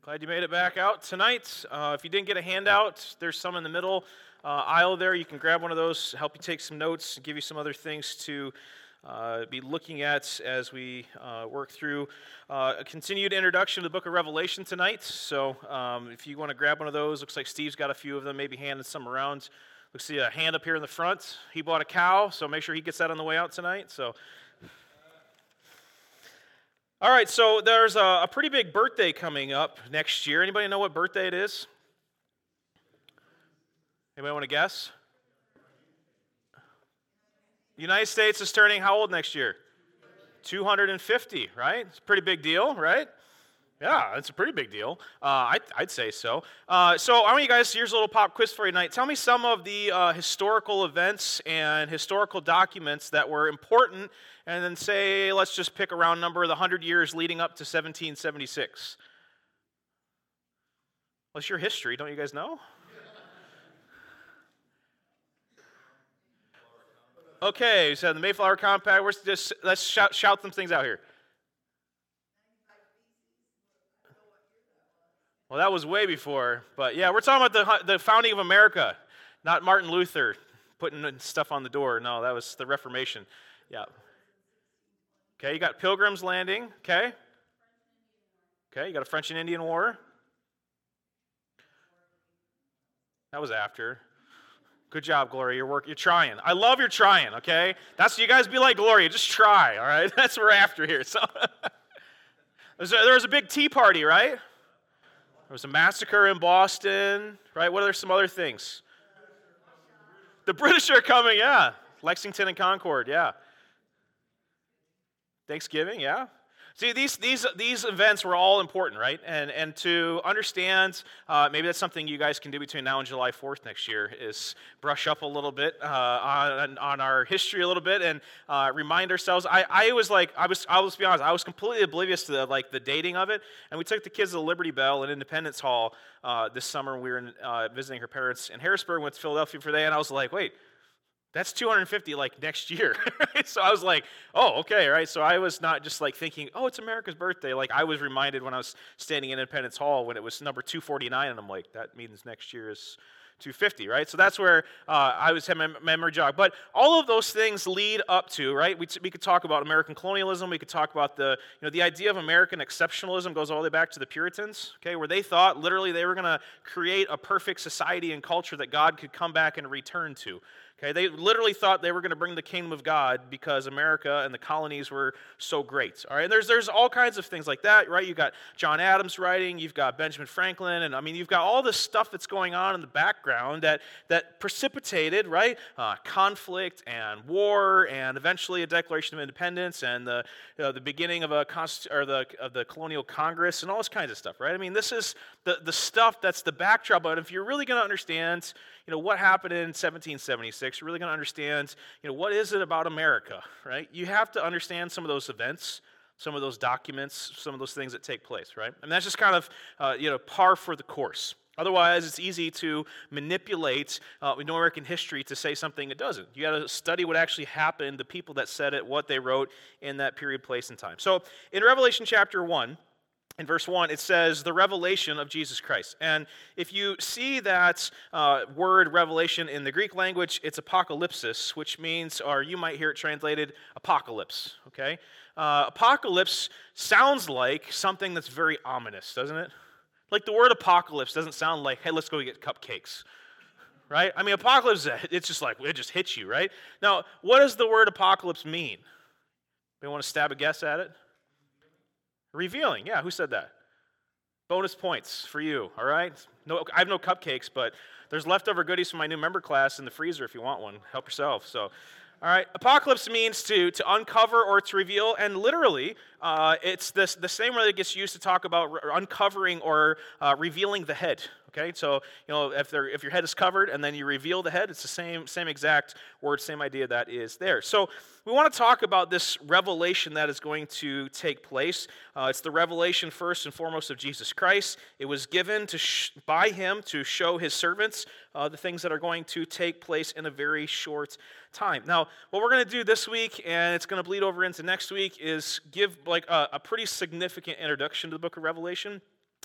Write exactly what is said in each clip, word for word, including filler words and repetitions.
Glad you made it back out tonight. Uh, if you didn't get a handout, there's some in the middle uh, aisle there. You can grab one of those, help you take some notes, give you some other things to uh, be looking at as we uh, work through uh, a continued introduction to the book of Revelation tonight. So um, if you want to grab one of those, looks like Steve's got a few of them, maybe handing some around. Looks like a hand up here in the front. He bought a cow, so make sure he gets that on the way out tonight. So. All right, so there's a, a pretty big birthday coming up next year. Anybody know what birthday it is? Anybody want to guess? The United States is turning how old next year? two hundred fifty, right? It's a pretty big deal, right? Yeah, it's a pretty big deal. Uh, I'd, I'd say so. Uh, so I want you guys, here's a little pop quiz for you tonight. Tell me some of the uh, historical events and historical documents that were important, and then say, let's just pick a round number, the one hundred years leading up to seventeen seventy-six. What's your history? Don't you guys know? Okay, so the Mayflower Compact, we're just, let's shout, shout some things out here. Well, that was way before, but yeah, we're talking about the the founding of America, not Martin Luther putting stuff on the door. No, that was the Reformation. Yeah. Okay, you got Pilgrim's Landing. Okay. Okay, you got a French and Indian War. That was after. Good job, Gloria. You're work. You're trying. I love your trying. Okay, that's you guys be like Gloria. Just try. All right, that's what we're after here. So there was a big Tea Party, right? There was a massacre in Boston, right? What are some other things? The British are coming, yeah. Lexington and Concord, yeah. Thanksgiving, yeah. See, these these these events were all important, right? And and to understand, uh, maybe that's something you guys can do between now and July fourth next year, is brush up a little bit uh, on on our history a little bit and uh, remind ourselves. I, I was like, I was, I'll just be honest, I was completely oblivious to the, like the dating of it. And we took the kids to the Liberty Bell in Independence Hall uh, this summer. We were in, uh, visiting her parents in Harrisburg, went to Philadelphia for the day, and I was like, wait. That's two hundred fifty like next year. So I was like, oh, okay, right? So I was not just like thinking, oh, it's America's birthday. Like I was reminded when I was standing in Independence Hall when it was number two forty-nine, and I'm like, that means next year is two fifty, right? So that's where uh, I was having a memory jog. But all of those things lead up to, right? We, t- we could talk about American colonialism. We could talk about the, you know, the idea of American exceptionalism goes all the way back to the Puritans, okay, where they thought literally they were going to create a perfect society and culture that God could come back and return to. Okay, they literally thought they were going to bring the kingdom of God because America and the colonies were so great. All right, and there's there's all kinds of things like that, right? You've got John Adams writing, you've got Benjamin Franklin, and I mean, you've got all this stuff that's going on in the background that that precipitated, right, uh, conflict and war, and eventually a Declaration of Independence and the you know, the beginning of a const- or the of the Colonial Congress and all this kinds of stuff, right? I mean, this is the the stuff that's the backdrop. But if you're really going to understand, you know, what happened in seventeen seventy-six, you're really going to understand, you know, what is it about America, right? You have to understand some of those events, some of those documents, some of those things that take place, right? And that's just kind of, uh, you know, par for the course. Otherwise, it's easy to manipulate uh, American history to say something it doesn't. You got to study what actually happened, the people that said it, what they wrote in that period, place, and time. So in Revelation chapter one, in verse one, it says, the revelation of Jesus Christ. And if you see that uh, word revelation in the Greek language, it's apocalypsis, which means, or you might hear it translated, apocalypse, okay? Uh, apocalypse sounds like something that's very ominous, doesn't it? Like the word apocalypse doesn't sound like, hey, let's go get cupcakes, right? I mean, apocalypse, it's just like, it just hits you, right? Now, what does the word apocalypse mean? You want to stab a guess at it? Revealing, yeah, who said that? Bonus points for you, all right? No, I have no cupcakes, but there's leftover goodies from my new member class in the freezer if you want one. Help yourself. So, all right, apocalypse means to, to uncover or to reveal, and literally, uh, it's this, the same word that gets used to talk about re- uncovering or uh, revealing the head. Okay, so you know if there, if your head is covered and then you reveal the head, it's the same same exact word, same idea that is there. So we want to talk about this revelation that is going to take place. Uh, it's the revelation first and foremost of Jesus Christ. It was given to sh- by Him to show His servants uh, the things that are going to take place in a very short time. Now, what we're going to do this week, and it's going to bleed over into next week, is give like a, a pretty significant introduction to the book of Revelation.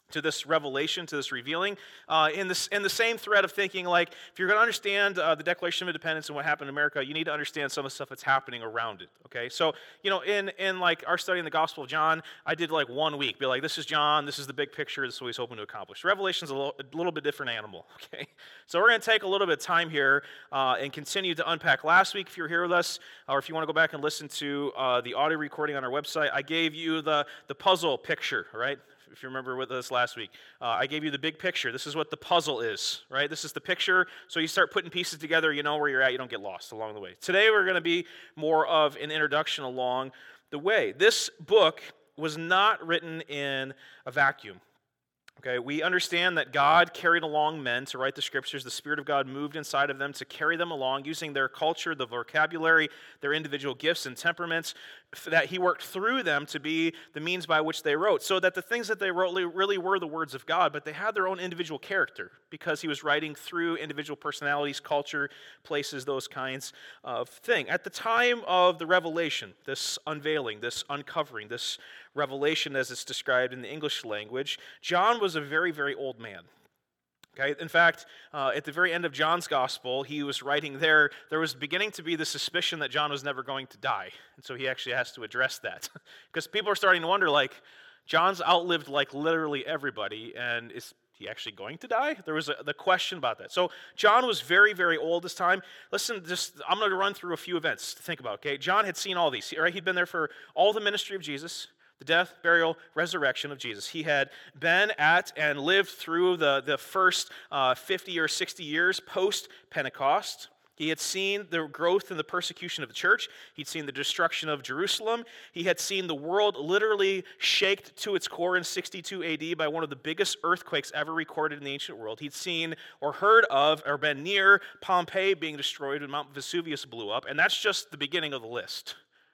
to this revelation, to this revealing, uh, in, this, in the same thread of thinking, like, if you're going to understand uh, the Declaration of Independence and what happened in America, you need to understand some of the stuff that's happening around it, okay? So, you know, in, in like, our study in the Gospel of John, I did, like, one week, be like, this is John, this is the big picture, this is what he's hoping to accomplish. Revelation's a little, a little bit different animal, okay? So we're going to take a little bit of time here uh, and continue to unpack. Last week, if you were here with us, or if you want to go back and listen to uh, the audio recording on our website, I gave you the, the puzzle picture, right? If you remember with us last week, uh, I gave you the big picture. This is what the puzzle is, right? This is the picture. So you start putting pieces together, you know where you're at, you don't get lost along the way. Today we're going to be more of an introduction along the way. This book was not written in a vacuum. Okay, we understand that God carried along men to write the scriptures. The Spirit of God moved inside of them to carry them along using their culture, the vocabulary, their individual gifts and temperaments, that he worked through them to be the means by which they wrote. So that the things that they wrote really were the words of God, but they had their own individual character because he was writing through individual personalities, culture, places, those kinds of thing. At the time of the revelation, this unveiling, this uncovering, this revelation as it's described in the English language, John was a very, very old man. Okay? In fact, uh, at the very end of John's gospel, he was writing there, there was beginning to be the suspicion that John was never going to die. And so he actually has to address that. Because people are starting to wonder, like, John's outlived, like, literally everybody, and is he actually going to die? There was a, the question about that. So John was very, very old this time. Listen, just I'm going to run through a few events to think about, okay? John had seen all these, right? He'd been there for all the ministry of Jesus, the death, burial, resurrection of Jesus. He had been at and lived through the, the first uh, fifty or sixty years post-Pentecost. He had seen the growth and the persecution of the church. He'd seen the destruction of Jerusalem. He had seen the world literally shaked to its core in sixty-two A D by one of the biggest earthquakes ever recorded in the ancient world. He'd seen or heard of or been near Pompeii being destroyed when Mount Vesuvius blew up, and that's just the beginning of the list.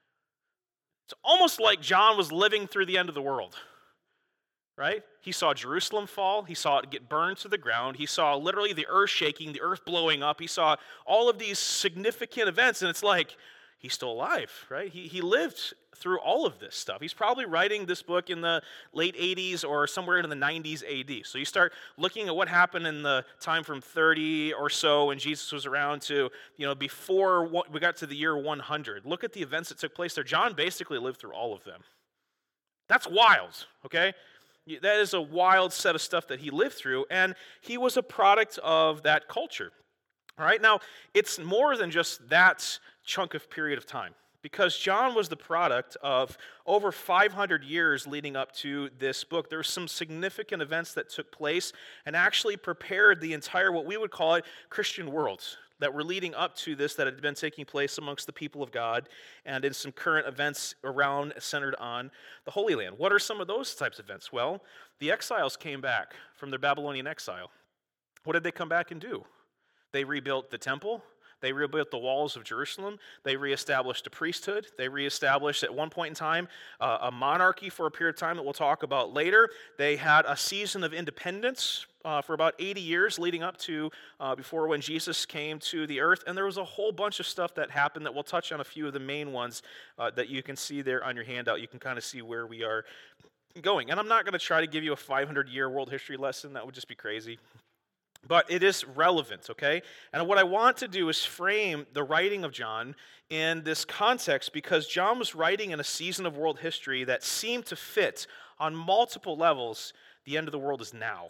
It's almost like John was living through the end of the world, right? He saw Jerusalem fall. He saw it get burned to the ground. He saw literally the earth shaking, the earth blowing up. He saw all of these significant events, and it's like, he's still alive, right? He, he lived through all of this stuff. He's probably writing this book in the late eighties or somewhere in the nineties A D. So you start looking at what happened in the time from thirty or so when Jesus was around to, you know, before we got to the year one hundred. Look at the events that took place there. John basically lived through all of them. That's wild, okay? That is a wild set of stuff that he lived through, and he was a product of that culture. All right, now, it's more than just that chunk of period of time, because John was the product of over five hundred years leading up to this book. There were some significant events that took place and actually prepared the entire, what we would call it, Christian world that were leading up to this, that had been taking place amongst the people of God and in some current events around, centered on the Holy Land. What are some of those types of events? Well, the exiles came back from their Babylonian exile. What did they come back and do? They rebuilt the temple. They rebuilt the walls of Jerusalem. They reestablished a priesthood. They reestablished, at one point in time, uh, a monarchy for a period of time that we'll talk about later. They had a season of independence uh, for about eighty years leading up to uh, before when Jesus came to the earth. And there was a whole bunch of stuff that happened that we'll touch on a few of the main ones uh, that you can see there on your handout. You can kind of see where we are going. And I'm not going to try to give you a five hundred year world history lesson. That would just be crazy. But it is relevant, okay? And what I want to do is frame the writing of John in this context, because John was writing in a season of world history that seemed to fit on multiple levels. The end of the world is now.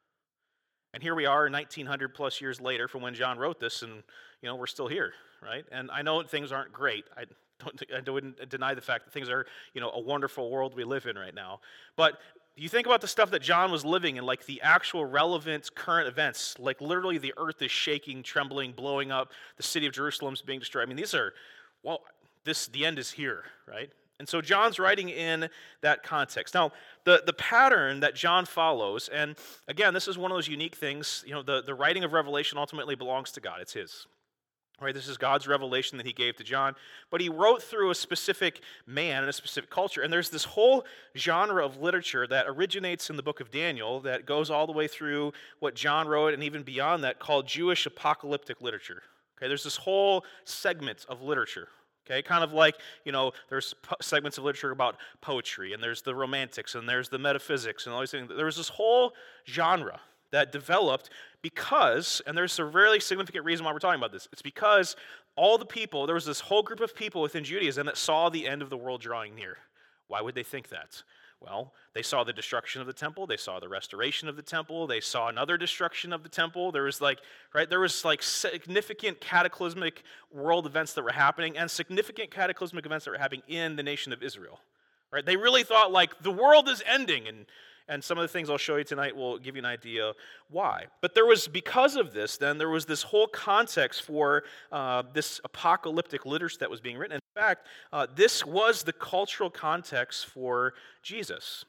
And here we are nineteen hundred plus years later from when John wrote this, and you know we're still here, right? And I know things aren't great. I don't, I wouldn't deny the fact that things are, you know, a wonderful world we live in right now. But you think about the stuff that John was living in, like the actual relevant current events, like literally the earth is shaking, trembling, blowing up, the city of Jerusalem's being destroyed. I mean, these are, well, this the end is here, right? And so John's writing in that context. Now, the, the pattern that John follows, and again, this is one of those unique things, you know, the, the writing of Revelation ultimately belongs to God. It's his. Right, this is God's revelation that he gave to John, but he wrote through a specific man and a specific culture, and there's this whole genre of literature that originates in the book of Daniel that goes all the way through what John wrote and even beyond that, called Jewish apocalyptic literature. Okay, there's this whole segment of literature. Okay, kind of like, you know, there's po- segments of literature about poetry, and there's the romantics, and there's the metaphysics, and all these things. There was this whole genre that developed because, and there's a really significant reason why we're talking about this. It's because all the people, there was this whole group of people within Judaism that saw the end of the world drawing near. Why would they think that? Well, they saw the destruction of the temple, they saw the restoration of the temple, they saw another destruction of the temple. There was like, right, there was like significant cataclysmic world events that were happening and significant cataclysmic events that were happening in the nation of Israel. Right? They really thought like the world is ending, and and some of the things I'll show you tonight will give you an idea why. But there was, because of this, then there was this whole context for uh, this apocalyptic literature that was being written. In fact, uh, this was the cultural context for Jesus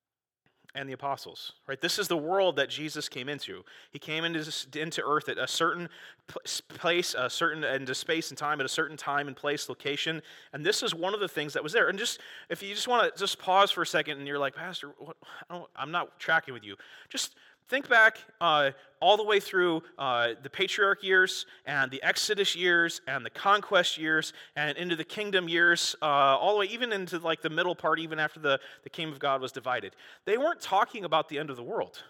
and the apostles, right? This is the world that Jesus came into. He came into, this, into earth at a certain place, a certain into space and time, at a certain time and place, location, and this is one of the things that was there. And just, if you just want to just pause for a second and you're like, Pastor, what, I don't, I'm not tracking with you, just think back uh, all the way through uh, the patriarch years and the Exodus years and the conquest years and into the kingdom years, uh, all the way even into like the middle part, even after the, the kingdom of God was divided. They weren't talking about the end of the world.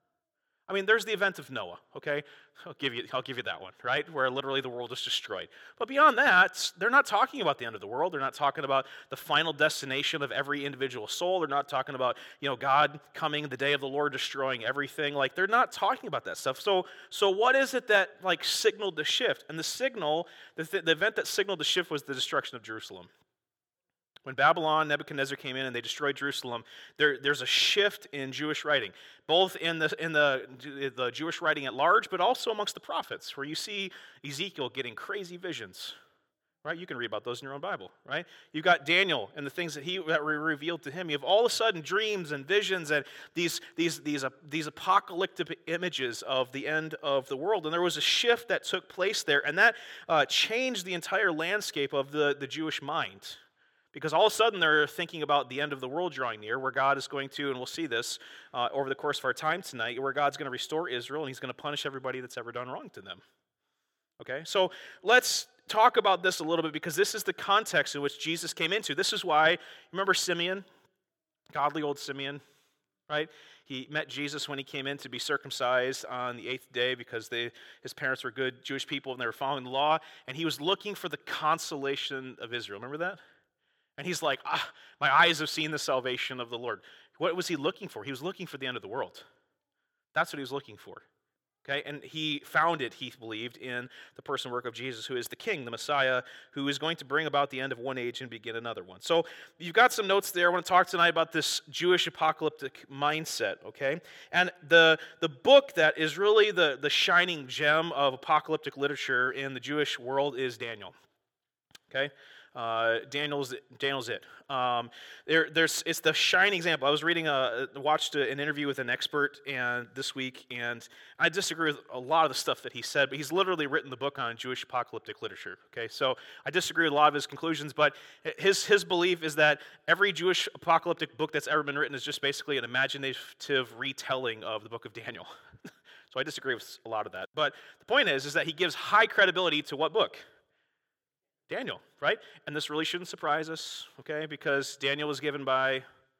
I mean, there's the event of Noah, okay? I'll give you, I'll give you that one, right? Where literally the world is destroyed. But beyond that, they're not talking about the end of the world. They're not talking about the final destination of every individual soul. They're not talking about, you know, God coming, the day of the Lord destroying everything. Like, they're not talking about that stuff. So, so what is it that, like, signaled the shift? And the signal, the, th- the event that signaled the shift was the destruction of Jerusalem. When Babylon, Nebuchadnezzar came in and they destroyed Jerusalem, there, there's a shift in Jewish writing, both in the in the, the Jewish writing at large, but also amongst the prophets, where you see Ezekiel getting crazy visions, right? You can read about those in your own Bible, right? You've got Daniel and the things that he that were revealed to him. You have all of a sudden dreams and visions and these these these uh, these apocalyptic images of the end of the world. And there was a shift that took place there, and that uh, changed the entire landscape of the, the Jewish mind. Because all of a sudden they're thinking about the end of the world drawing near, where God is going to, and we'll see this uh, over the course of our time tonight, where God's going to restore Israel and he's going to punish everybody that's ever done wrong to them. Okay, so let's talk about this a little bit, because this is the context in which Jesus came into. This is why, remember Simeon, godly old Simeon, right? He met Jesus when he came in to be circumcised on the eighth day because they, his parents were good Jewish people and they were following the law, and he was looking for the consolation of Israel. Remember that? And he's like, ah, my eyes have seen the salvation of the Lord. What was he looking for? He was looking for the end of the world. That's what he was looking for. Okay, and he found it, he believed, in the person and work of Jesus, who is the King, the Messiah, who is going to bring about the end of one age and begin another one. So you've got some notes there. I want to talk tonight about this Jewish apocalyptic mindset, okay? And the, the book that is really the, the shining gem of apocalyptic literature in the Jewish world is Daniel, okay? Uh, Daniel's Daniel's it. Um, there, there's it's the shining example. I was reading a watched an interview with an expert and this week, and I disagree with a lot of the stuff that he said. But he's literally written the book on Jewish apocalyptic literature. Okay, so I disagree with a lot of his conclusions, but his his belief is that every Jewish apocalyptic book that's ever been written is just basically an imaginative retelling of the book of Daniel. So I disagree with a lot of that. But the point is, is that he gives high credibility to what book? Daniel, right? And this really shouldn't surprise us, okay? Because Daniel was given by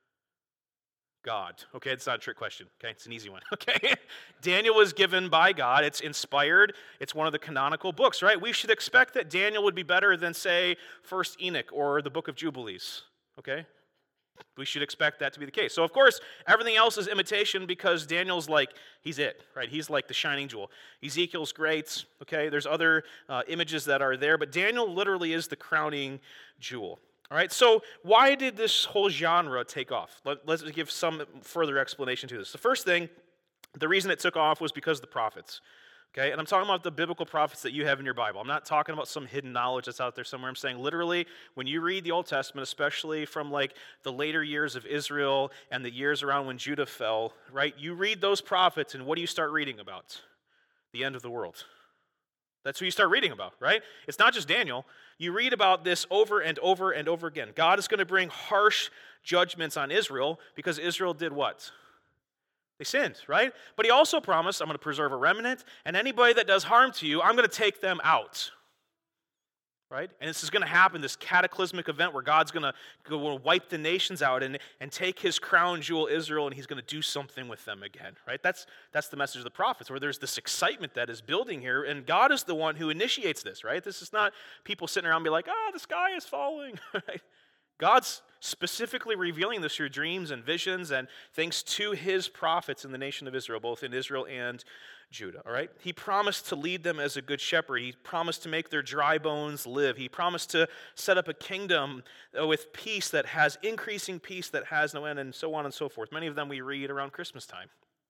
God. Okay, it's not a trick question, okay? It's an easy one, okay? Daniel was given by God. It's inspired. It's one of the canonical books, right? We should expect that Daniel would be better than, say, First Enoch or the Book of Jubilees, okay? We should expect that to be the case. So, of course, everything else is imitation because Daniel's like, he's it, right? He's like the shining jewel. Ezekiel's great, okay? There's other uh, images that are there, but Daniel literally is the crowning jewel. All right, so why did this whole genre take off? Let, let's give some further explanation to this. The first thing, the reason it took off was because of the prophets. Okay, and I'm talking about the biblical prophets that you have in your Bible. I'm not talking about some hidden knowledge that's out there somewhere. I'm saying literally, when you read the Old Testament, especially from like the later years of Israel and the years around when Judah fell, right? You read those prophets, and what do you start reading about? The end of the world. That's what you start reading about, right? It's not just Daniel. You read about this over and over and over again. God is going to bring harsh judgments on Israel because Israel did what? They sinned, right? But he also promised, I'm going to preserve a remnant, and anybody that does harm to you, I'm going to take them out. right? And this is going to happen, this cataclysmic event where God's going to go wipe the nations out and, and take his crown jewel, Israel, and he's going to do something with them again, right? That's, that's the message of the prophets, where there's this excitement that is building here, and God is the one who initiates this, right? This is not people sitting around and be like, ah, the sky is falling, right? God's specifically revealing this through dreams and visions and things to his prophets in the nation of Israel, both in Israel and Judah, all right? He promised to lead them as a good shepherd. He promised to make their dry bones live. He promised to set up a kingdom with peace that has increasing peace that has no end, and so on and so forth. Many of them we read around Christmas time.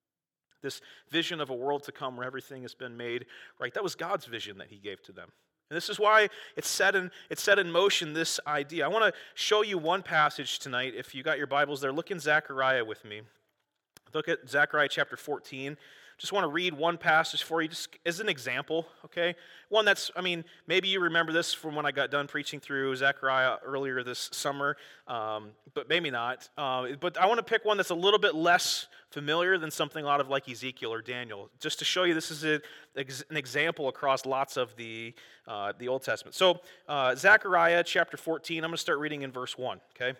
This vision of a world to come where everything has been made right. That was God's vision that he gave to them. And this is why it's set in, it's set in motion, this idea. I want to show you one passage tonight. If you got your Bibles there, look in Zechariah with me. Look at Zechariah chapter fourteen. Just want to read one passage for you just as an example, okay? One that's, I mean, maybe you remember this from when I got done preaching through Zechariah earlier this summer, um, but maybe not. Uh, but I want to pick one that's a little bit less familiar than something a lot of like Ezekiel or Daniel, just to show you this is a, an example across lots of the, uh, the Old Testament. So uh, Zechariah chapter fourteen, I'm going to start reading in verse one, okay?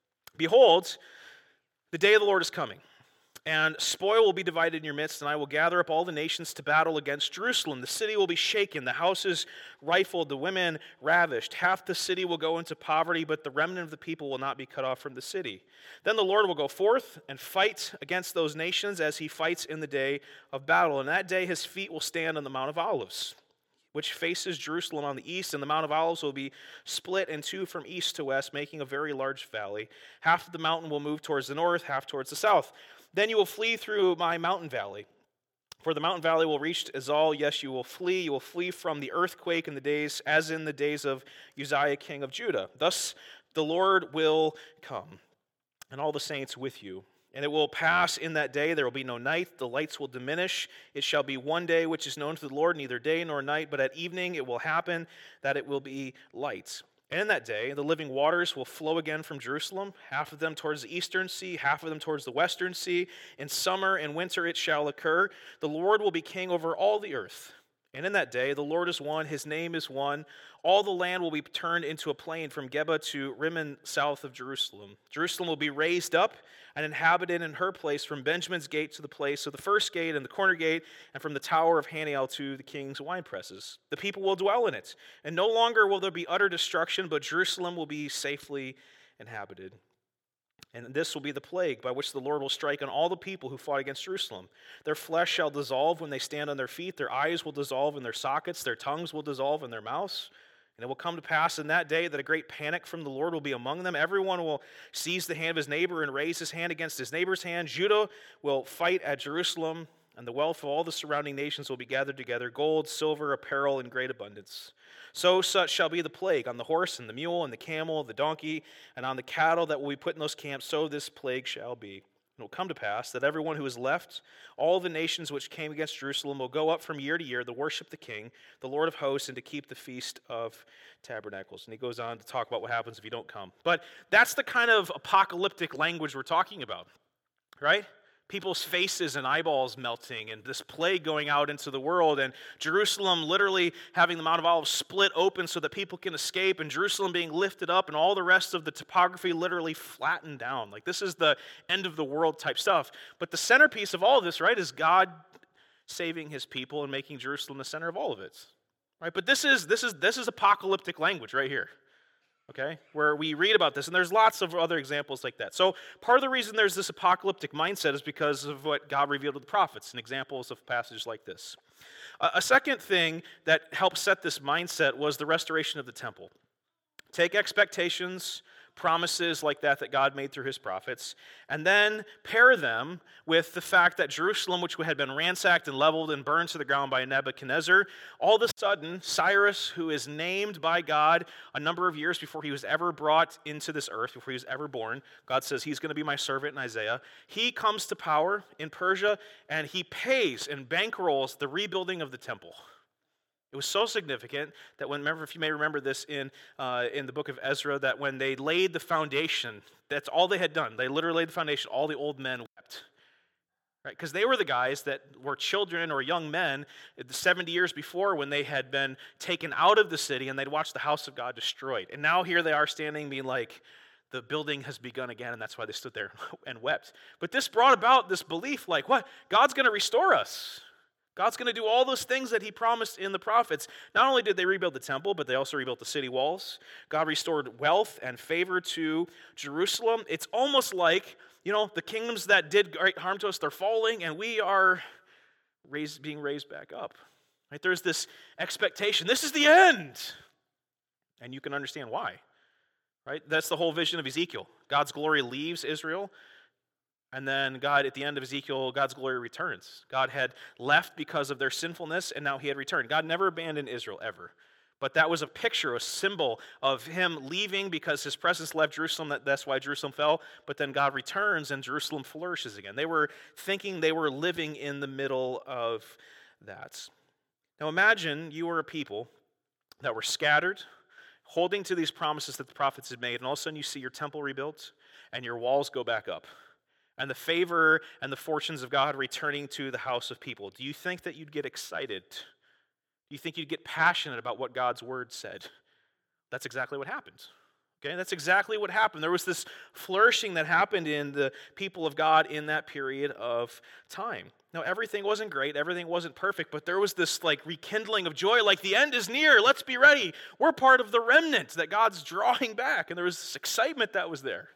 Behold, the day of the Lord is coming. And spoil will be divided in your midst, and I will gather up all the nations to battle against Jerusalem. The city will be shaken, the houses rifled, the women ravished. Half the city will go into poverty, but the remnant of the people will not be cut off from the city. Then the Lord will go forth and fight against those nations as he fights in the day of battle. And that day his feet will stand on the Mount of Olives, which faces Jerusalem on the east, and the Mount of Olives will be split in two from east to west, making a very large valley. Half of the mountain will move towards the north, half towards the south. Then you will flee through my mountain valley. For the mountain valley will reach to Azal. Yes, you will flee. You will flee from the earthquake in the days, as in the days of Uzziah, king of Judah. Thus the Lord will come, and all the saints with you. And it will pass in that day, there will be no night, the lights will diminish. It shall be one day which is known to the Lord, neither day nor night, but at evening it will happen that it will be light. And in that day, the living waters will flow again from Jerusalem, half of them towards the eastern sea, half of them towards the western sea. In summer and winter it shall occur. The Lord will be king over all the earth. And in that day, the Lord is one, his name is one. All the land will be turned into a plain from Geba to Rimmon, south of Jerusalem. Jerusalem will be raised up and inhabited in her place, from Benjamin's gate to the place of the first gate and the corner gate, and from the tower of Haniel to the king's wine presses. The people will dwell in it, and no longer will there be utter destruction, but Jerusalem will be safely inhabited. And this will be the plague by which the Lord will strike on all the people who fought against Jerusalem. Their flesh shall dissolve when they stand on their feet. Their eyes will dissolve in their sockets. Their tongues will dissolve in their mouths. And it will come to pass in that day that a great panic from the Lord will be among them. Everyone will seize the hand of his neighbor and raise his hand against his neighbor's hand. Judah will fight at Jerusalem, and the wealth of all the surrounding nations will be gathered together, gold, silver, apparel in great abundance. So such shall be the plague on the horse and the mule and the camel, the donkey, and on the cattle that will be put in those camps. So this plague shall be. It will come to pass that everyone who is left, all the nations which came against Jerusalem, will go up from year to year to worship the King, the Lord of hosts, and to keep the Feast of Tabernacles. And he goes on to talk about what happens if you don't come. But that's the kind of apocalyptic language we're talking about, right? People's faces and eyeballs melting, and this plague going out into the world, and Jerusalem literally having the Mount of Olives split open so that people can escape, and Jerusalem being lifted up, and all the rest of the topography literally flattened down. Like, this is the end of the world type stuff. But the centerpiece of all of this, right, is God saving his people and making Jerusalem the center of all of it. Right? But this is this is this is apocalyptic language right here. Okay, where we read about this, and there's lots of other examples like that. So part of the reason there's this apocalyptic mindset is because of what God revealed to the prophets and examples of passages like this. Uh, a second thing that helped set this mindset was the restoration of the temple. Take expectations, promises like that that God made through his prophets, and then pair them with the fact that Jerusalem, which had been ransacked and leveled and burned to the ground by Nebuchadnezzar, all of a sudden, Cyrus, who is named by God a number of years before he was ever brought into this earth, before he was ever born, God says he's going to be my servant in Isaiah, he comes to power in Persia, and he pays and bankrolls the rebuilding of the temple. It was so significant that when, remember, if you may remember this in uh, in the book of Ezra, that when they laid the foundation, that's all they had done. They literally laid the foundation. All the old men wept. right? Because they were the guys that were children or young men seventy years before when they had been taken out of the city and they'd watched the house of God destroyed. And now here they are standing being like, the building has begun again, and that's why they stood there and wept. But this brought about this belief like, what? God's going to restore us. God's going to do all those things that he promised in the prophets. Not only did they rebuild the temple, but they also rebuilt the city walls. God restored wealth and favor to Jerusalem. It's almost like, you know, the kingdoms that did great harm to us, they're falling, and we are raised, being raised back up. Right? There's this expectation. This is the end. And you can understand why. Right? That's the whole vision of Ezekiel. God's glory leaves Israel, and then God, at the end of Ezekiel, God's glory returns. God had left because of their sinfulness, and now he had returned. God never abandoned Israel, ever. But that was a picture, a symbol of him leaving because his presence left Jerusalem. That's why Jerusalem fell. But then God returns, and Jerusalem flourishes again. They were thinking they were living in the middle of that. Now imagine you were a people that were scattered, holding to these promises that the prophets had made, and all of a sudden you see your temple rebuilt and your walls go back up, and the favor and the fortunes of God returning to the house of people. Do you think that you'd get excited? Do you think you'd get passionate about what God's word said? That's exactly what happened. Okay, that's exactly what happened. There was this flourishing that happened in the people of God in that period of time. Now, everything wasn't great, everything wasn't perfect, but there was this like rekindling of joy, like the end is near, let's be ready. We're part of the remnant that God's drawing back, and there was this excitement that was there.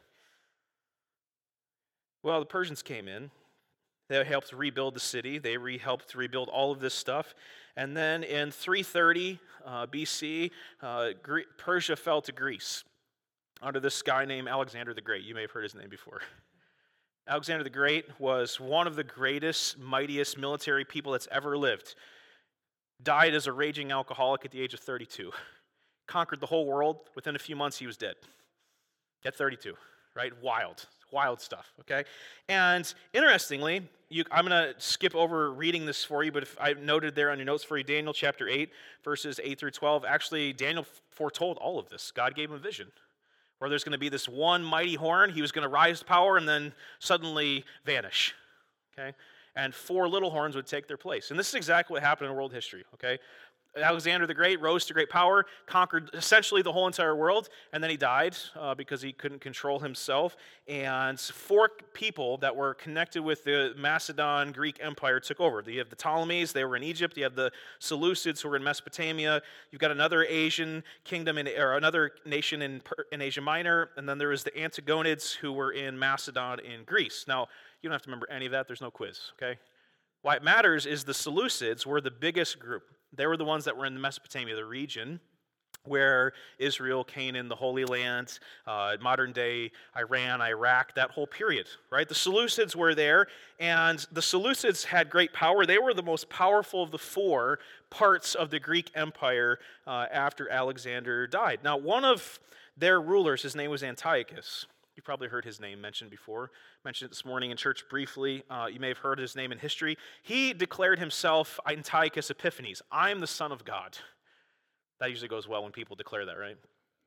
Well, the Persians came in. They helped rebuild the city. They re- helped rebuild all of this stuff. And then in three thirty uh, B C, uh, Gre- Persia fell to Greece under this guy named Alexander the Great. You may have heard his name before. Alexander the Great was one of the greatest, mightiest military people that's ever lived. Died as a raging alcoholic at the age of thirty-two. Conquered the whole world. Within a few months, he was dead. At thirty-two, right? Wild. Wild stuff, okay? And interestingly, you, I'm going to skip over reading this for you, but if I noted there on your notes for you, Daniel chapter eight, verses eight through twelve, actually, Daniel foretold all of this. God gave him a vision where there's going to be this one mighty horn. He was going to rise to power and then suddenly vanish, okay? And four little horns would take their place. And this is exactly what happened in world history, okay? Alexander the Great rose to great power, conquered essentially the whole entire world, and then he died uh, because he couldn't control himself. And four people that were connected with the Macedon Greek Empire took over. You have the Ptolemies, they were in Egypt. You have the Seleucids, who were in Mesopotamia. You've got another Asian kingdom, in, or another nation in, in Asia Minor. And then there was the Antigonids, who were in Macedon in Greece. Now, you don't have to remember any of that. There's no quiz, okay? Why it matters is the Seleucids were the biggest group. They were the ones that were in the Mesopotamia, the region where Israel, Canaan, the Holy Land, uh, modern-day Iran, Iraq, that whole period, right? The Seleucids were there, and the Seleucids had great power. They were the most powerful of the four parts of the Greek Empire uh, after Alexander died. Now, one of their rulers, his name was Antiochus. You've probably heard his name mentioned before. Mentioned it this morning in church briefly. Uh, you may have heard his name in history. He declared himself Antiochus Epiphanes. I'm the Son of God. That usually goes well when people declare that, right?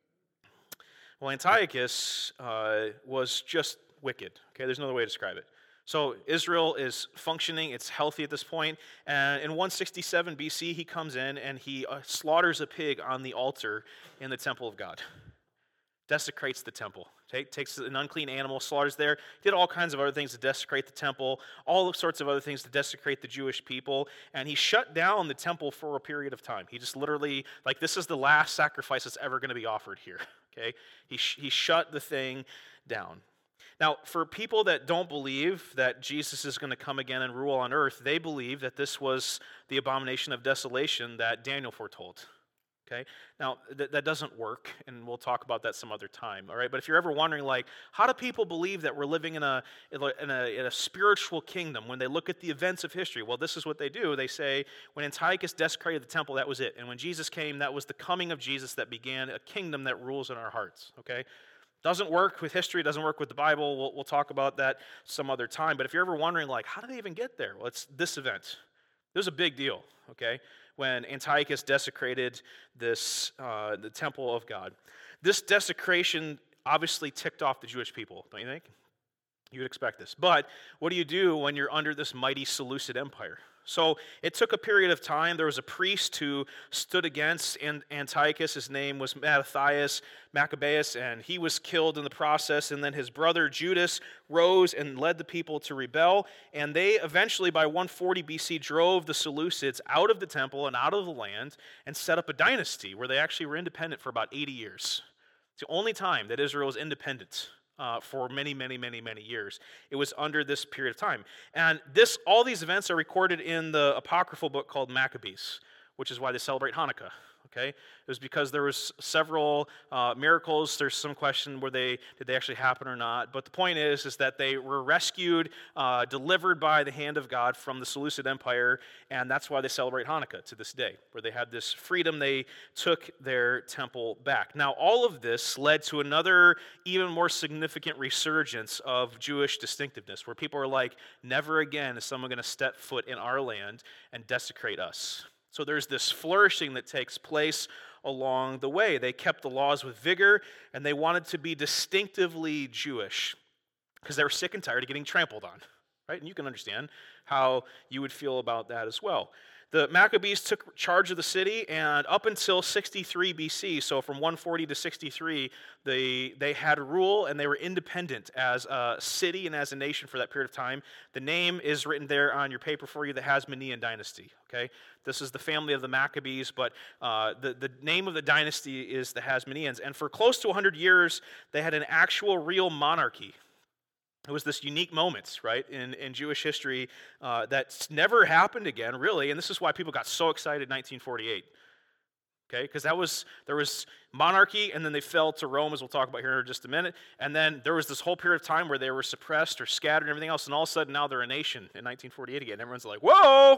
Well, Antiochus uh, was just wicked. Okay, there's no other way to describe it. So Israel is functioning, it's healthy at this point, and in one sixty-seven B C, he comes in and he uh, slaughters a pig on the altar in the temple of God. Desecrates the temple. Take, takes an unclean animal, slaughters there, did all kinds of other things to desecrate the temple, all sorts of other things to desecrate the Jewish people, and he shut down the temple for a period of time. He just literally, like, this is the last sacrifice that's ever going to be offered here, okay? He, sh- he shut the thing down. Now, for people that don't believe that Jesus is going to come again and rule on earth, they believe that this was the abomination of desolation that Daniel foretold. Okay? Now, th- that doesn't work, and we'll talk about that some other time, all right? But if you're ever wondering, like, how do people believe that we're living in a, in a, in a spiritual kingdom when they look at the events of history? Well, this is what they do. They say, when Antiochus desecrated the temple, that was it. And when Jesus came, that was the coming of Jesus that began a kingdom that rules in our hearts, okay? Doesn't work with history, doesn't work with the Bible. We'll, we'll talk about that some other time. But if you're ever wondering, like, how did they even get there? Well, it's this event. It was a big deal, okay? When Antiochus desecrated this, uh, the temple of God. This desecration obviously ticked off the Jewish people, don't you think? You would expect this. But what do you do when you're under this mighty Seleucid Empire? So it took a period of time. There was a priest who stood against Antiochus. His name was Mattathias Maccabeus, and he was killed in the process. And then his brother Judas rose and led the people to rebel. And they eventually, by one forty B C, drove the Seleucids out of the temple and out of the land and set up a dynasty where they actually were independent for about eighty years. It's the only time that Israel was independent. Uh, for many, many, many, many years. It was under this period of time. And this, all these events are recorded in the apocryphal book called Maccabees, which is why they celebrate Hanukkah. Okay, it was because there was several uh, miracles. There's some question were they did they actually happen or not. But the point is, is that they were rescued, uh, delivered by the hand of God from the Seleucid Empire, and that's why they celebrate Hanukkah to this day, where they had this freedom. They took their temple back. Now, all of this led to another, even more significant resurgence of Jewish distinctiveness, where people are like, never again is someone going to step foot in our land and desecrate us. So there's this flourishing that takes place along the way. They kept the laws with vigor, and they wanted to be distinctively Jewish because they were sick and tired of getting trampled on, right? And you can understand how you would feel about that as well. The Maccabees took charge of the city, and up until sixty-three B C, so from one forty to sixty-three, they, they had rule, and they were independent as a city and as a nation for that period of time. The name is written there on your paper for you, the Hasmonean dynasty, okay? This is the family of the Maccabees, but uh, the, the name of the dynasty is the Hasmoneans, and for close to one hundred years, they had an actual real monarchy. It was this unique moment, right, in, in Jewish history uh, that's never happened again, really, and this is why people got so excited in nineteen forty-eight, okay, because that was, there was monarchy, and then they fell to Rome, as we'll talk about here in just a minute, and then there was this whole period of time where they were suppressed or scattered and everything else, and all of a sudden now they're a nation in nineteen forty-eight again. Everyone's like, whoa! It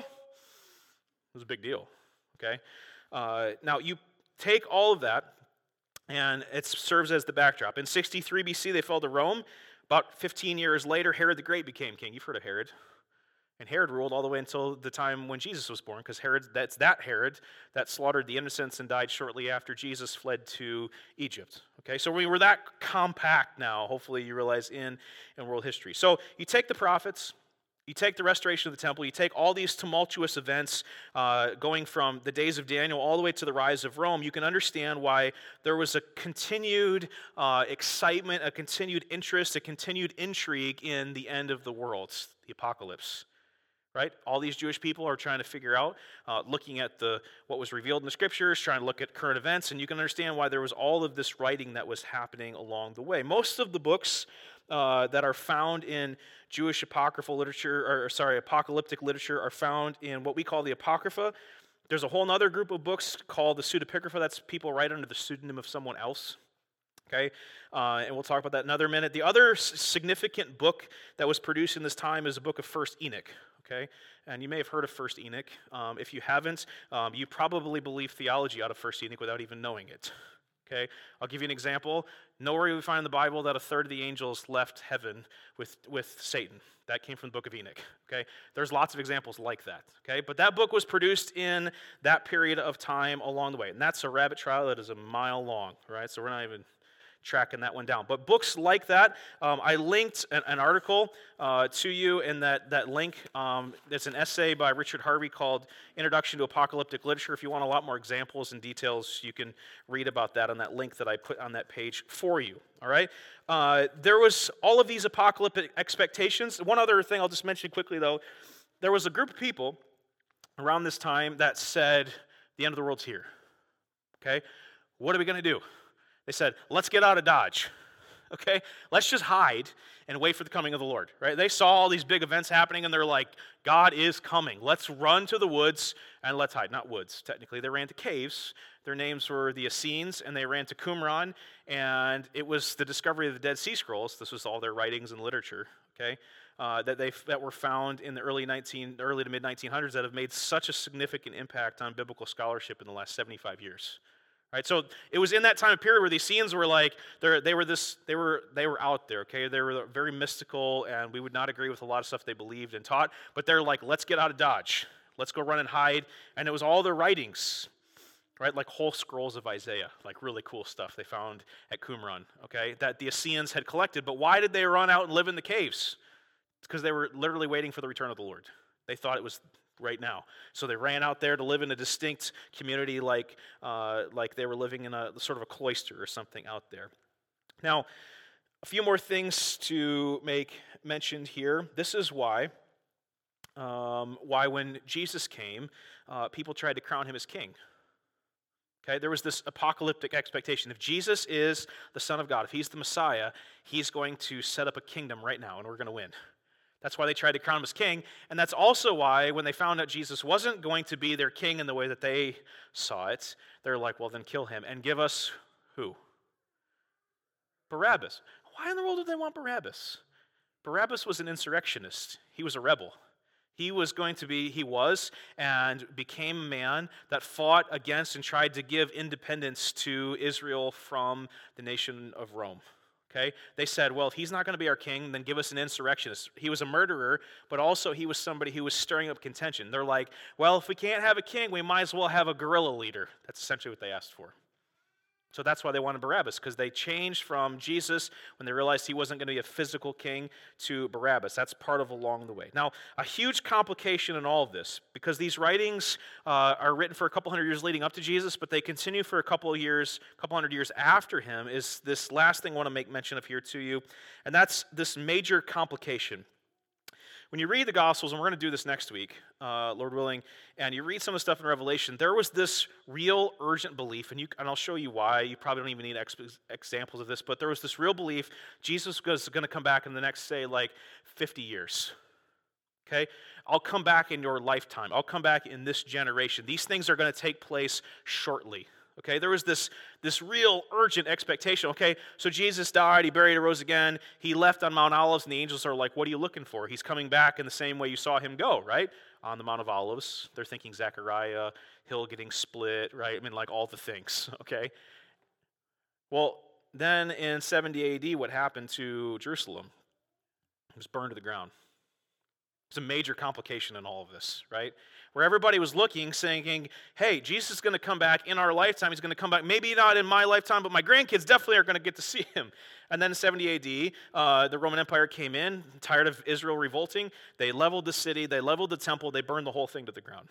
was a big deal, okay? Uh, now, you take all of that, and it serves as the backdrop. In sixty-three B C, they fell to Rome. About fifteen years later, Herod the Great became king. You've heard of Herod. And Herod ruled all the way until the time when Jesus was born, because Herod, that's that Herod that slaughtered the innocents and died shortly after Jesus fled to Egypt. Okay, so we were that compact now, hopefully you realize, in, in world history. So you take the prophets, you take the restoration of the temple, you take all these tumultuous events uh, going from the days of Daniel all the way to the rise of Rome, you can understand why there was a continued uh, excitement, a continued interest, a continued intrigue in the end of the world, the apocalypse. Right? All these Jewish people are trying to figure out, uh, looking at the what was revealed in the scriptures, trying to look at current events, and you can understand why there was all of this writing that was happening along the way. Most of the books uh, that are found in Jewish apocryphal literature, or sorry, apocalyptic literature, are found in what we call the Apocrypha. There's a whole other group of books called the Pseudepigrapha. That's people write under the pseudonym of someone else. Okay, uh, and we'll talk about that in another minute. The other s- significant book that was produced in this time is the book of First Enoch. Okay, and you may have heard of First Enoch. Um, if you haven't, um, you probably believe theology out of First Enoch without even knowing it. Okay, I'll give you an example. Nowhere do we find in the Bible that a third of the angels left heaven with, with Satan. That came from the book of Enoch. Okay, there's lots of examples like that. Okay, but that book was produced in that period of time along the way, and that's a rabbit trail that is a mile long. Right, so we're not even tracking that one down. But books like that, um, I linked an, an article uh, to you in that, that link. Um, it's an essay by Richard Harvey called Introduction to Apocalyptic Literature. If you want a lot more examples and details, you can read about that on that link that I put on that page for you. All right? Uh, there was all of these apocalyptic expectations. One other thing I'll just mention quickly, though. There was a group of people around this time that said, the end of the world's here. Okay? What are we going to do? They said, let's get out of Dodge, okay? Let's just hide and wait for the coming of the Lord, right? They saw all these big events happening, and they're like, God is coming. Let's run to the woods, and let's hide. Not woods, technically. They ran to caves. Their names were the Essenes, and they ran to Qumran, and it was the discovery of the Dead Sea Scrolls. This was all their writings and literature, okay, uh, that they that were found in the early nineteen, early to mid nineteen hundreds that have made such a significant impact on biblical scholarship in the last seventy-five years. Right, so it was in that time period where these scenes were like they they were this they were they were out there, okay? They were very mystical, and we would not agree with a lot of stuff they believed and taught. But they're like, let's get out of Dodge, let's go run and hide. And it was all their writings right? Like whole scrolls of Isaiah, like really cool stuff they found at Qumran, okay, that the Essenes had collected. But why did they run out and live in the caves? It's because they were literally waiting for the return of the Lord. They thought it was right now. So they ran out there to live in a distinct community like, uh, like they were living in a sort of a cloister or something out there. Now, a few more things to make mentioned here. This is why, um, why when Jesus came, uh, people tried to crown him as king. Okay, there was this apocalyptic expectation. If Jesus is the Son of God, if he's the Messiah, he's going to set up a kingdom right now, and we're going to win. That's why they tried to crown him as king, and that's also why when they found out Jesus wasn't going to be their king in the way that they saw it, they're like, well, then kill him and give us who? Barabbas. Why in the world did they want Barabbas? Barabbas was an insurrectionist. He was a rebel. He was going to be, he was, and became a man that fought against and tried to give independence to Israel from the nation of Rome. Okay? They said, well, if he's not going to be our king, then give us an insurrectionist. He was a murderer, but also he was somebody who was stirring up contention. They're like, well, if we can't have a king, we might as well have a guerrilla leader. That's essentially what they asked for. So that's why they wanted Barabbas, because they changed from Jesus when they realized he wasn't going to be a physical king to Barabbas. That's part of along the way. Now, a huge complication in all of this, because these writings uh, are written for a couple hundred years leading up to Jesus, but they continue for a couple of years, a couple hundred years after him, is this last thing I want to make mention of here to you, and that's this major complication. When you read the Gospels, and we're going to do this next week, uh, Lord willing, and you read some of the stuff in Revelation, there was this real urgent belief, and, you, and I'll show you why. You probably don't even need ex- examples of this, but there was this real belief Jesus was going to come back in the next, say, like fifty years. Okay? I'll come back in your lifetime. I'll come back in this generation. These things are going to take place shortly. Okay, there was this, this real urgent expectation. Okay, so Jesus died, he buried, arose again. He left on Mount Olives, and the angels are like, what are you looking for? He's coming back in the same way you saw him go, right? On the Mount of Olives. They're thinking Zechariah, hill getting split, right? I mean, like all the things, okay? Well, then in seventy A D, what happened to Jerusalem? It was burned to the ground. It's a major complication in all of this, right? Where everybody was looking, saying, hey, Jesus is going to come back in our lifetime. He's going to come back, maybe not in my lifetime, but my grandkids definitely are going to get to see him. And then in seventy A D, uh, the Roman Empire came in, tired of Israel revolting. They leveled the city, they leveled the temple, they burned the whole thing to the ground.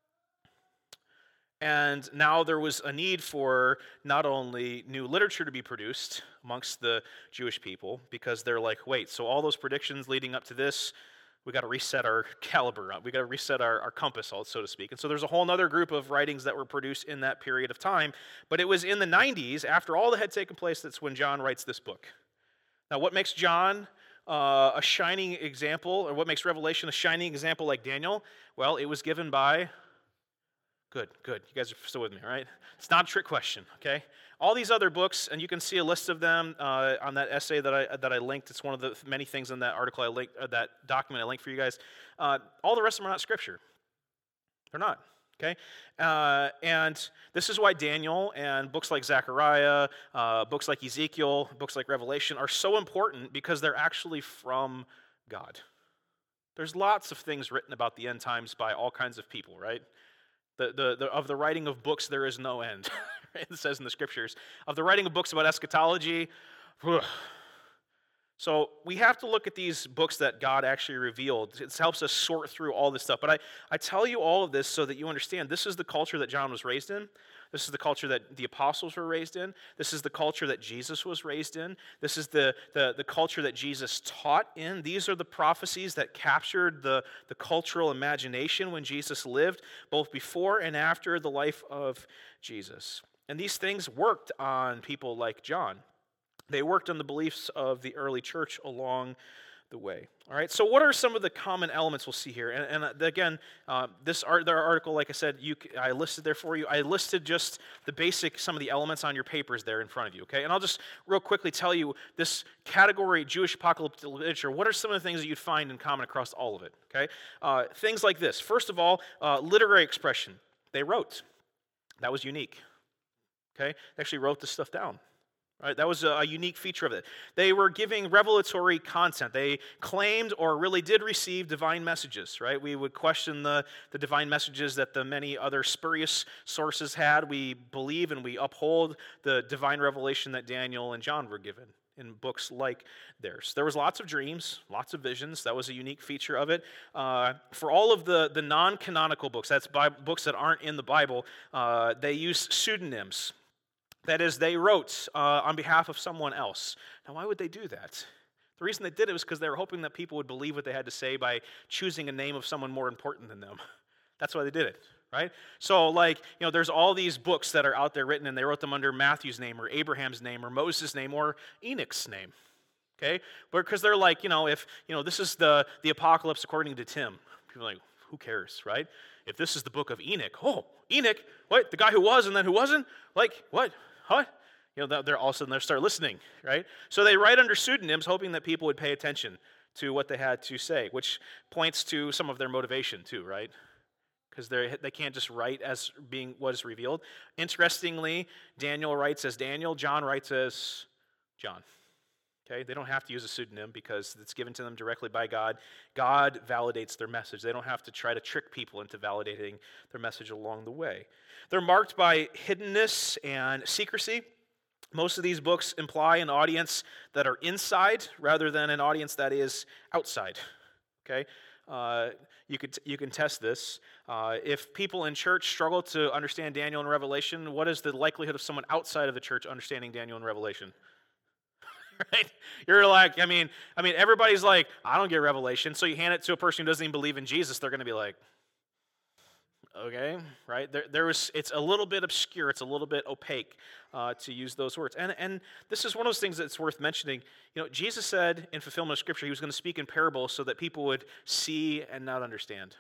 And now there was a need for not only new literature to be produced amongst the Jewish people, because they're like, wait, so all those predictions leading up to this, we got to reset our caliber, we got to reset our, our compass, so to speak. And so there's a whole other group of writings that were produced in that period of time. But it was in the nineties, after all that had taken place, that's when John writes this book. Now, what makes John uh, a shining example, or what makes Revelation a shining example like Daniel? Well, it was given by... Good, good. You guys are still with me, right? It's not a trick question, okay? All these other books, and you can see a list of them uh, on that essay that I that I linked. It's one of the many things in that article I linked, uh, that document I linked for you guys. Uh, all the rest of them are not scripture. They're not, okay? Uh, and this is why Daniel and books like Zechariah, uh, books like Ezekiel, books like Revelation are so important, because they're actually from God. There's lots of things written about the end times by all kinds of people, right? The, the, the, of the writing of books, there is no end. It says in the scriptures. Of the writing of books about eschatology, ugh. So we have to look at these books that God actually revealed. It helps us sort through all this stuff. But I, I tell you all of this so that you understand this is the culture that John was raised in. This is the culture that the apostles were raised in. This is the culture that Jesus was raised in. This is the, the, the culture that Jesus taught in. These are the prophecies that captured the, the cultural imagination when Jesus lived, both before and after the life of Jesus. And these things worked on people like John. They worked on the beliefs of the early church along the way. All right, so what are some of the common elements we'll see here? And, and again, uh, this art, their article, like I said, you, I listed there for you. I listed just the basic, some of the elements on your papers there in front of you, okay? And I'll just real quickly tell you this category, Jewish apocalyptic literature, what are some of the things that you'd find in common across all of it, okay? Uh, things like this. First of all, uh, literary expression. They wrote. That was unique, okay? They actually wrote this stuff down. Right? That was a, a unique feature of it. They were giving revelatory content. They claimed or really did receive divine messages, right? We would question the, the divine messages that the many other spurious sources had. We believe and we uphold the divine revelation that Daniel and John were given in books like theirs. There was lots of dreams, lots of visions. That was a unique feature of it. Uh, for all of the, the non-canonical books, that's Bible, books that aren't in the Bible, uh, they used pseudonyms. That is, they wrote uh, on behalf of someone else. Now, why would they do that? The reason they did it was because they were hoping that people would believe what they had to say by choosing a name of someone more important than them. That's why they did it, right? So, like, you know, there's all these books that are out there written, and they wrote them under Matthew's name or Abraham's name or Moses' name or Enoch's name, okay? Because they're like, you know, if, you know, this is the, the apocalypse according to Tim. People are like, who cares, right? If this is the book of Enoch, oh, Enoch, what? The guy who was and then who wasn't? Like, what? What? You know, they're all of a sudden they start listening, right? So they write under pseudonyms, hoping that people would pay attention to what they had to say, which points to some of their motivation too, right? Because they they can't just write as being what is revealed. Interestingly, Daniel writes as Daniel, John writes as John. Okay, they don't have to use a pseudonym because it's given to them directly by God. God validates their message. They don't have to try to trick people into validating their message along the way. They're marked by hiddenness and secrecy. Most of these books imply an audience that are inside rather than an audience that is outside. Okay, uh, you could you can test this. Uh, if people in church struggle to understand Daniel and Revelation, what is the likelihood of someone outside of the church understanding Daniel and Revelation? Right? You're like, I mean, I mean, everybody's like, I don't get Revelation. So you hand it to a person who doesn't even believe in Jesus, they're going to be like, okay, right? There, there was, it's a little bit obscure, it's a little bit opaque uh, to use those words. And and this is one of those things that's worth mentioning. You know, Jesus said in fulfillment of Scripture, he was going to speak in parables so that people would see and not understand.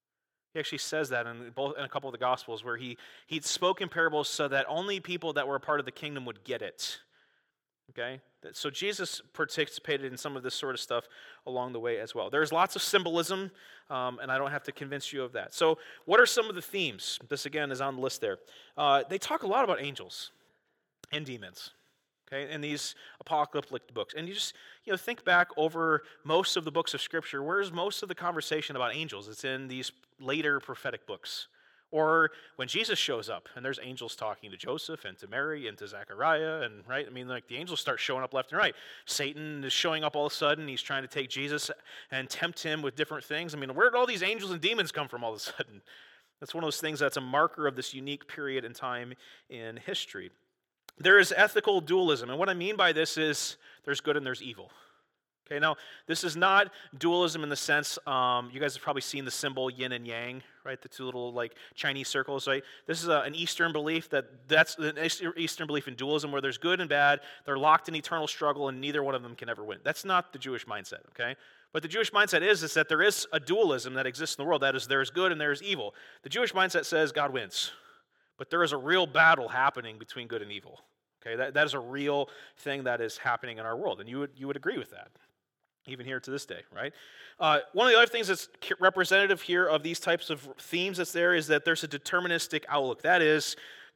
He actually says that in both in a couple of the Gospels, where he he spoke in parables so that only people that were a part of the kingdom would get it. Okay, so Jesus participated in some of this sort of stuff along the way as well. There's lots of symbolism, um, and I don't have to convince you of that. So what are some of the themes? This, again, is on the list there. Uh, they talk a lot about angels and demons, okay, in these apocalyptic books. And you just, you know, think back over most of the books of Scripture. Where's most of the conversation about angels? It's in these later prophetic books. Or when Jesus shows up and there's angels talking to Joseph and to Mary and to Zechariah, and right, I mean, like the angels start showing up left and right. Satan is showing up all of a sudden. He's trying to take Jesus and tempt him with different things. I mean, where did all these angels and demons come from all of a sudden? That's one of those things that's a marker of this unique period in time in history. There is ethical dualism, and what I mean by this is there's good and there's evil. Okay, now, this is not dualism in the sense, um, you guys have probably seen the symbol yin and yang, right? The two little, like, Chinese circles, right? This is a, an Eastern belief that, that's an Eastern belief in dualism where there's good and bad, they're locked in eternal struggle, and neither one of them can ever win. That's not the Jewish mindset, okay? But the Jewish mindset is, is that there is a dualism that exists in the world. That is, there is good and there is evil. The Jewish mindset says God wins, but there is a real battle happening between good and evil, okay? That, that is a real thing that is happening in our world, and you would, you would agree with that. Even here to this day, right? Uh, one of the other things that's representative here of these types of themes that's there is that there's a deterministic outlook. That is,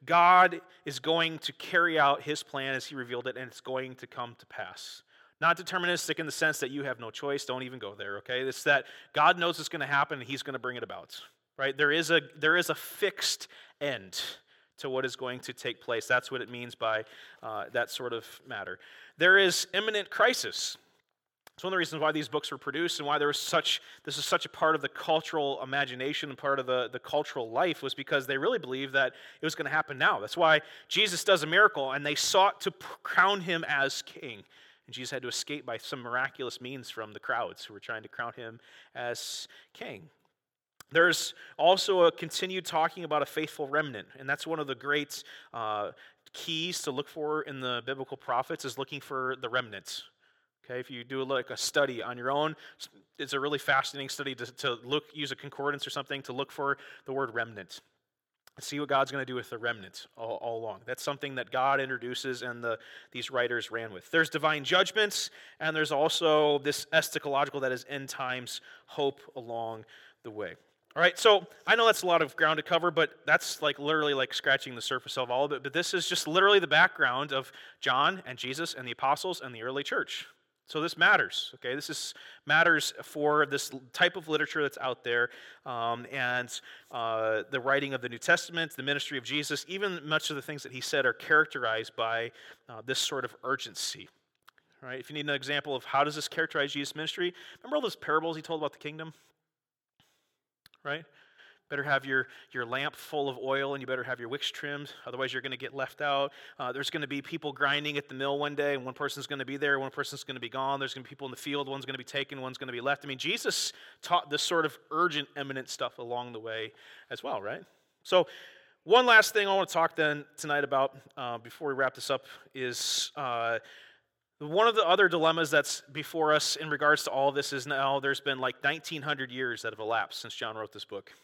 God is going to carry out his plan as he revealed it, and it's going to come to pass. Not deterministic in the sense that you have no choice. Don't even go there, okay? It's that God knows it's going to happen, and he's going to bring it about, right? There is a there is a fixed end to what is going to take place. That's what it means by uh, that sort of matter. There is imminent crisis. It's one of the reasons why these books were produced and why there was such, this is such a part of the cultural imagination and part of the, the cultural life was because they really believed that it was going to happen now. That's why Jesus does a miracle and they sought to crown him as king. And Jesus had to escape by some miraculous means from the crowds who were trying to crown him as king. There's also a continued talking about a faithful remnant, and that's one of the great uh, keys to look for in the biblical prophets is looking for the remnants. Okay, if you do like a study on your own, it's a really fascinating study to, to look, use a concordance or something to look for the word remnant. See what God's going to do with the remnant all, all along. That's something that God introduces and the, these writers ran with. There's divine judgments, and there's also this eschatological, that is end times hope along the way. All right, so I know that's a lot of ground to cover, but that's like literally like scratching the surface of all of it. But this is just literally the background of John and Jesus and the apostles and the early church. So this matters, okay? This is matters for this type of literature that's out there, um, and uh, the writing of the New Testament, the ministry of Jesus, even much of the things that he said are characterized by uh, this sort of urgency. All right, if you need an example of how does this characterize Jesus' ministry, remember all those parables he told about the kingdom? Right? Better have your, your lamp full of oil, and you better have your wicks trimmed, otherwise you're going to get left out. Uh, there's going to be people grinding at the mill one day, and one person's going to be there, one person's going to be gone. There's going to be people in the field, one's going to be taken, one's going to be left. I mean, Jesus taught this sort of urgent, imminent stuff along the way as well, right? So one last thing I want to talk then tonight about uh, before we wrap this up is uh, one of the other dilemmas that's before us in regards to all of this is now there's been like nineteen hundred years that have elapsed since John wrote this book.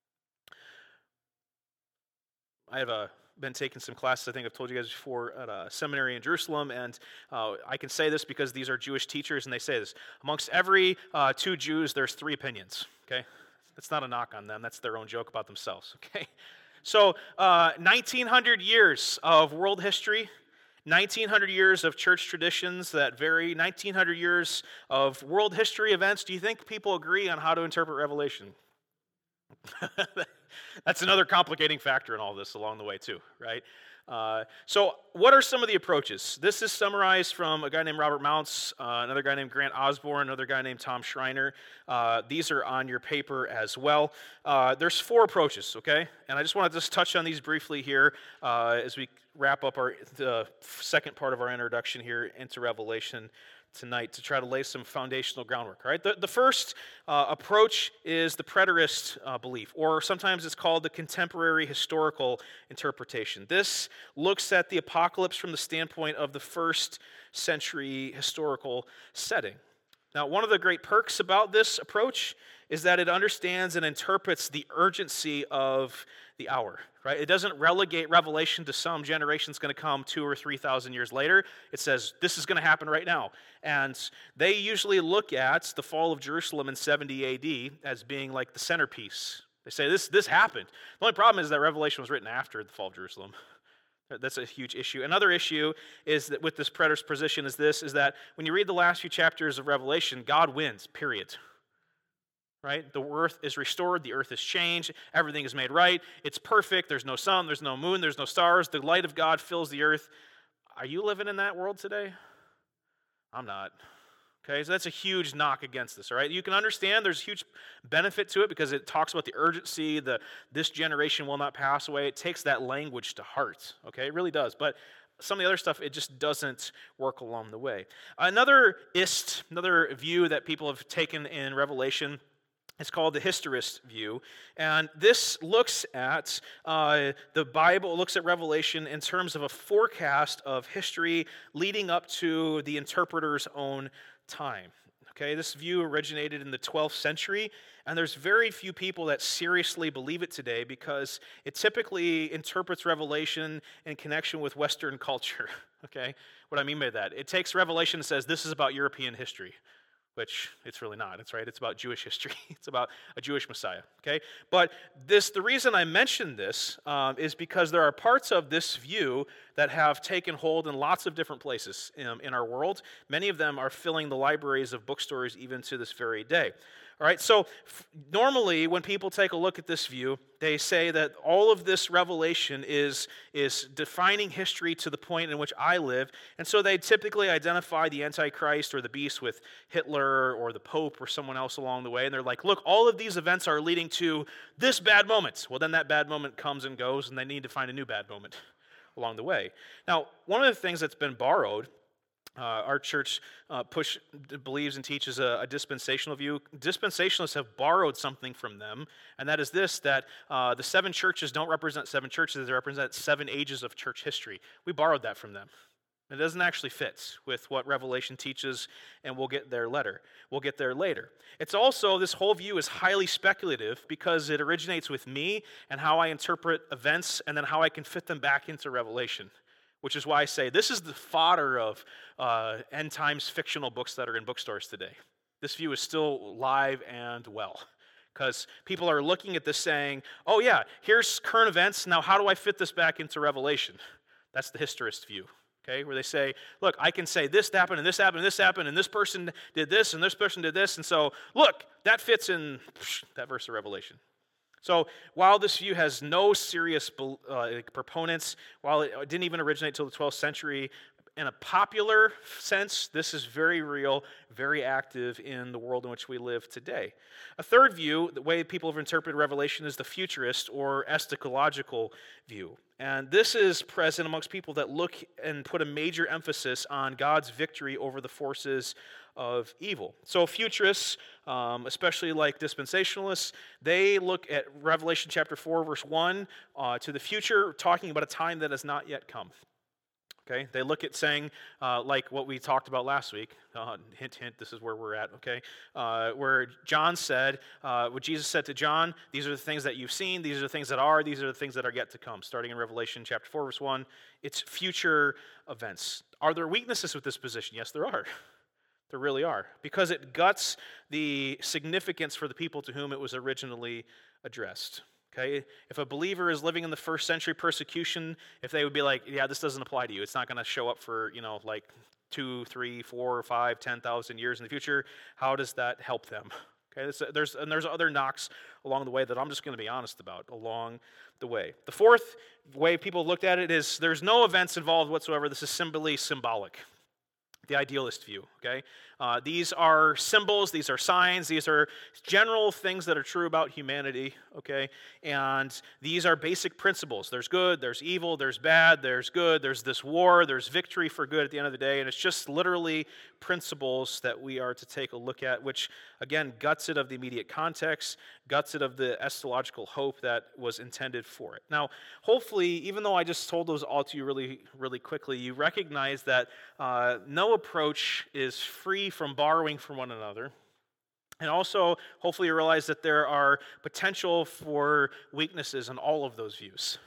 I have uh, been taking some classes, I think I've told you guys before, at a seminary in Jerusalem, and uh, I can say this because these are Jewish teachers, and they say this. Amongst every uh, two Jews, there's three opinions, okay? That's not a knock on them. That's their own joke about themselves, okay? So uh, nineteen hundred years of world history, nineteen hundred years of church traditions that vary, nineteen hundred years of world history events. Do you think people agree on how to interpret Revelation? That's another complicating factor in all this along the way too, right? Uh, so what are some of the approaches? This is summarized from a guy named Robert Mounts, uh, another guy named Grant Osborne, another guy named Tom Schreiner. Uh, these are on your paper as well. Uh, there's four approaches, okay? And I just want to just touch on these briefly here uh, as we wrap up our the second part of our introduction here into Revelation tonight to try to lay some foundational groundwork. All right, the, the first uh, approach is the preterist uh, belief, or sometimes it's called the contemporary historical interpretation. This looks at the apocalypse from the standpoint of the first century historical setting. Now, one of the great perks about this approach is that it understands and interprets the urgency of the hour, right? It doesn't relegate Revelation to some generation's going to come two or three thousand years later. It says, this is going to happen right now. And they usually look at the fall of Jerusalem in seventy A D as being like the centerpiece. They say, this, this happened. The only problem is that Revelation was written after the fall of Jerusalem. That's a huge issue. Another issue is that with this preterist position is this, is that when you read the last few chapters of Revelation, God wins, period. Right? The earth is restored, the earth is changed, everything is made right, it's perfect, there's no sun, there's no moon, there's no stars, the light of God fills the earth. Are you living in that world today? I'm not. Okay, so that's a huge knock against this, all right? You can understand there's huge benefit to it because it talks about the urgency, the this generation will not pass away. It takes that language to heart, okay? It really does. But some of the other stuff, it just doesn't work along the way. Another ist, another view that people have taken in Revelation, it's called the historist view, and this looks at uh, the Bible, looks at Revelation in terms of a forecast of history leading up to the interpreter's own time. Okay, this view originated in the twelfth century, and there's very few people that seriously believe it today because it typically interprets Revelation in connection with Western culture. Okay, what I mean by that, it takes Revelation and says this is about European history, which it's really not. It's right. It's about Jewish history. It's about a Jewish Messiah. Okay, but this the reason I mention this um, is because there are parts of this view that have taken hold in lots of different places in, in our world. Many of them are filling the libraries of bookstores even to this very day. All right, so f- normally when people take a look at this view, they say that all of this revelation is, is defining history to the point in which I live, and so they typically identify the Antichrist or the beast with Hitler or the Pope or someone else along the way, and they're like, look, all of these events are leading to this bad moment. Well, then that bad moment comes and goes, and they need to find a new bad moment along the way. Now, one of the things that's been borrowed, Uh, our church uh, push believes and teaches a, a dispensational view. Dispensationalists have borrowed something from them, and that is this, that uh, the seven churches don't represent seven churches, they represent seven ages of church history. We borrowed that from them. It doesn't actually fit with what Revelation teaches, and we'll get there later. We'll get there later. It's also, this whole view is highly speculative because it originates with me and how I interpret events and then how I can fit them back into Revelation. Which is why I say this is the fodder of uh, end times fictional books that are in bookstores today. This view is still live and well. because people are looking at this saying, oh yeah, here's current events, now how do I fit this back into Revelation? That's the historist view, okay, where they say, look, I can say this happened, and this happened, and this happened, and this person did this, and this person did this, and so, look, that fits in that verse of Revelation. So while this view has no serious uh, proponents, while it didn't even originate until the twelfth century, in a popular sense, this is very real, very active in the world in which we live today. A third view, the way people have interpreted Revelation, is the futurist or eschatological view. And this is present amongst people that look and put a major emphasis on God's victory over the forces of evil. So futurists, um, especially like dispensationalists, they look at Revelation chapter four, verse one, uh, to the future, talking about a time that has not yet come. Okay, they look at saying, uh, like what we talked about last week, uh, hint, hint, this is where we're at, okay, uh, where John said, uh, what Jesus said to John, these are the things that you've seen, these are the things that are, these are the things that are yet to come, starting in Revelation chapter four, verse one, it's future events. Are there weaknesses with this position? Yes, there are. There really are, because it guts the significance for the people to whom it was originally addressed. Okay, if a believer is living in the first century persecution, if they would be like, yeah, this doesn't apply to you, it's not going to show up for, you know, like two, three, four, five, ten thousand years in the future, how does that help them? Okay, there's, and there's other knocks along the way that I'm just going to be honest about along the way. The fourth way people looked at it is there's no events involved whatsoever. This is simply symbolic. The idealist view, okay? Uh, these are symbols, these are signs, these are general things that are true about humanity, okay? And these are basic principles. There's good, there's evil, there's bad, there's good, there's this war, there's victory for good at the end of the day, and it's just literally principles that we are to take a look at, which, again, guts it of the immediate context, guts it of the eschatological hope that was intended for it. Now, hopefully, even though I just told those all to you really, really quickly, you recognize that uh, no approach is free from borrowing from one another. And also, hopefully you realize that there are potential for weaknesses in all of those views.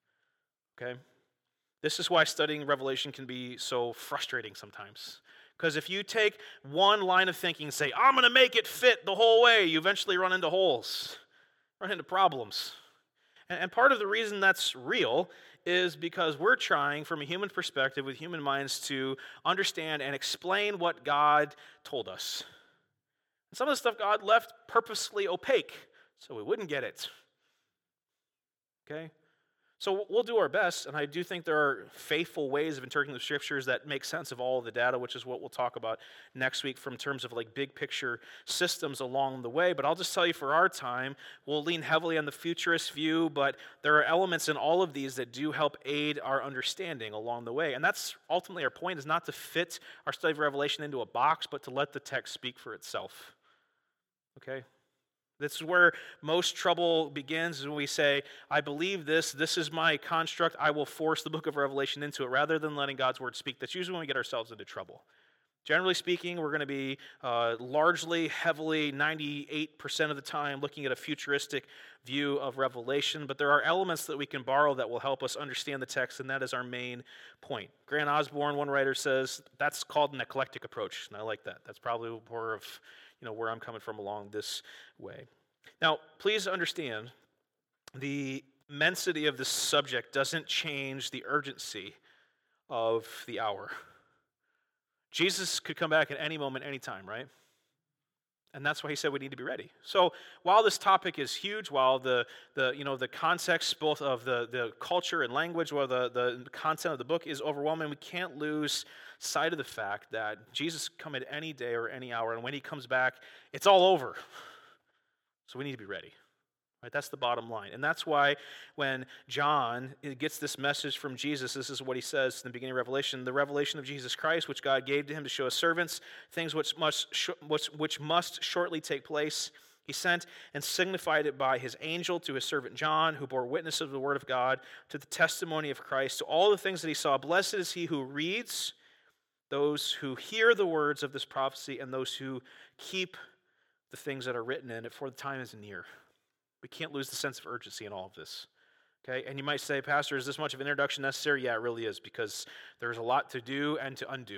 Okay? This is why studying Revelation can be so frustrating sometimes. Because if you take one line of thinking and say, I'm going to make it fit the whole way, you eventually run into holes, run into problems. And, and part of the reason that's real is because we're trying, from a human perspective, with human minds, to understand and explain what God told us. And some of the stuff God left purposely opaque, so we wouldn't get it. Okay? So we'll do our best, and I do think there are faithful ways of interpreting the scriptures that make sense of all of the data, which is what we'll talk about next week from terms of like big picture systems along the way. But I'll just tell you for our time, we'll lean heavily on the futurist view, but there are elements in all of these that do help aid our understanding along the way. And that's ultimately our point, is not to fit our study of Revelation into a box, but to let the text speak for itself. Okay? This is where most trouble begins, is when we say, I believe this, this is my construct, I will force the book of Revelation into it, rather than letting God's word speak. That's usually when we get ourselves into trouble. Generally speaking, we're going to be uh, largely, heavily, ninety-eight percent of the time looking at a futuristic view of Revelation, but there are elements that we can borrow that will help us understand the text, and that is our main point. Grant Osborne, one writer, says that's called an eclectic approach, and I like that. That's probably more of you know where I'm coming from along this way. Now, please understand, the immensity of this subject doesn't change the urgency of the hour. Jesus could come back at any moment, any time, right? And that's why he said we need to be ready. So while this topic is huge, while the, the you know the context both of the, the culture and language, while the, the content of the book is overwhelming, we can't lose sight of the fact that Jesus can come at any day or any hour, and when he comes back, it's all over. So we need to be ready. Right? That's the bottom line. And that's why when John gets this message from Jesus, this is what he says in the beginning of Revelation, the revelation of Jesus Christ, which God gave to him to show his servants, things which must, which, which must shortly take place. He sent and signified it by his angel to his servant John, who bore witness of the word of God, to the testimony of Christ, to all the things that he saw. Blessed is he who reads, those who hear the words of this prophecy, and those who keep the things that are written in it, for the time is near. We can't lose the sense of urgency in all of this. Okay, and you might say, Pastor, is this much of an introduction necessary? Yeah, it really is, because there's a lot to do and to undo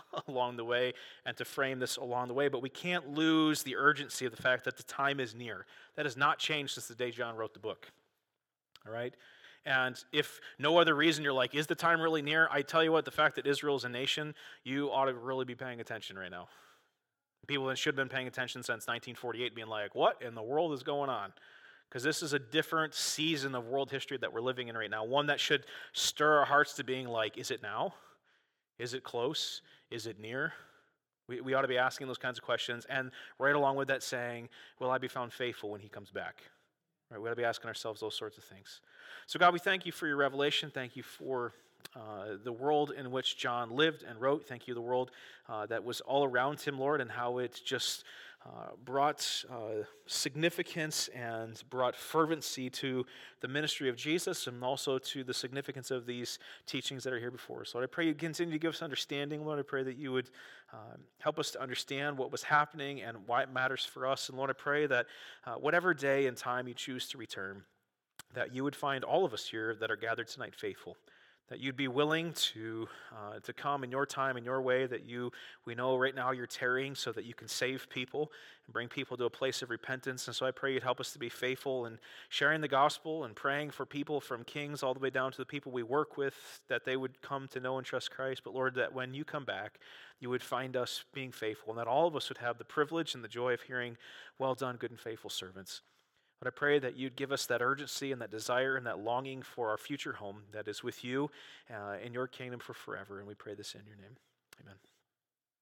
along the way and to frame this along the way, but we can't lose the urgency of the fact that the time is near. That has not changed since the day John wrote the book. All right? And if no other reason you're like, is the time really near? I tell you what, the fact that Israel is a nation, you ought to really be paying attention right now. People that should have been paying attention since nineteen forty-eight being like, what in the world is going on? Because this is a different season of world history that we're living in right now, one that should stir our hearts to being like, is it now? Is it close? Is it near? We, we ought to be asking those kinds of questions, and right along with that saying, will I be found faithful when he comes back? Right, we ought to be asking ourselves those sorts of things. So God, we thank you for your revelation. Thank you for uh, the world in which John lived and wrote. Thank you the world uh, that was all around him, Lord, and how it just uh, brought uh, significance and brought fervency to the ministry of Jesus and also to the significance of these teachings that are here before us. Lord, I pray you continue to give us understanding. Lord, I pray that you would um, help us to understand what was happening and why it matters for us. And Lord, I pray that uh, whatever day and time you choose to return, that you would find all of us here that are gathered tonight faithful, that you'd be willing to uh, to come in your time, in your way, that you, we know right now you're tarrying so that you can save people and bring people to a place of repentance. And so I pray you'd help us to be faithful in sharing the gospel and praying for people from kings all the way down to the people we work with, that they would come to know and trust Christ. But Lord, that when you come back, you would find us being faithful, and that all of us would have the privilege and the joy of hearing, well done, good and faithful servants. But I pray that you'd give us that urgency and that desire and that longing for our future home that is with you uh, in your kingdom for forever. And we pray this in your name. Amen.